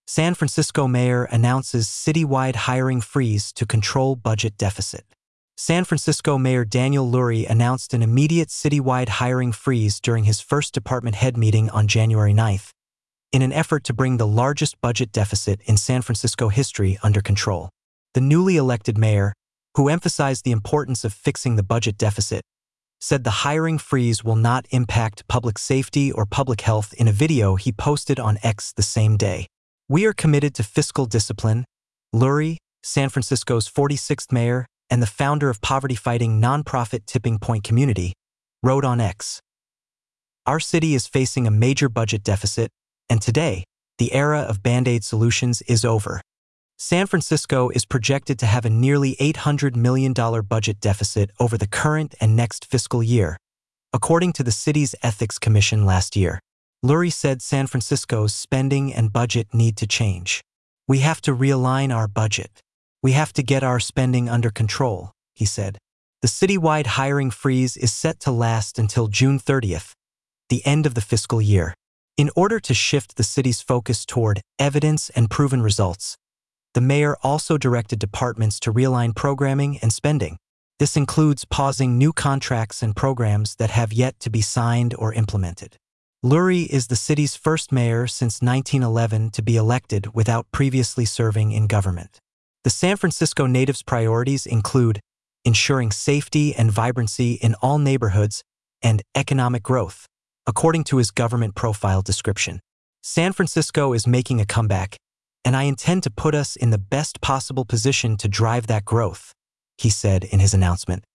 San Francisco mayor announces citywide hiring freeze to control budget deficit. San Francisco Mayor Daniel Lurie announced an immediate citywide hiring freeze during his first department head meeting on January 9th, in an effort to bring the largest budget deficit in San Francisco history under control. The newly elected mayor, who emphasized the importance of fixing the budget deficit, said the hiring freeze will not impact public safety or public health in a video he posted on X the same day. "We are committed to fiscal discipline," Lurie, San Francisco's 46th mayor and the founder of poverty-fighting nonprofit Tipping Point Community, wrote on X. "Our city is facing a major budget deficit, and today, the era of Band-Aid solutions is over." San Francisco is projected to have a nearly $800 million budget deficit over the current and next fiscal year, according to the city's Ethics Commission last year. Lurie said San Francisco's spending and budget need to change. "We have to realign our budget. We have to get our spending under control," he said. The citywide hiring freeze is set to last until June 30th, the end of the fiscal year. In order to shift the city's focus toward evidence and proven results, the mayor also directed departments to realign programming and spending. This includes pausing new contracts and programs that have yet to be signed or implemented. Lurie is the city's first mayor since 1911 to be elected without previously serving in government. The San Francisco natives' priorities include ensuring safety and vibrancy in all neighborhoods and economic growth, according to his government profile description. "San Francisco is making a comeback, and I intend to put us in the best possible position to drive that growth," he said in his announcement.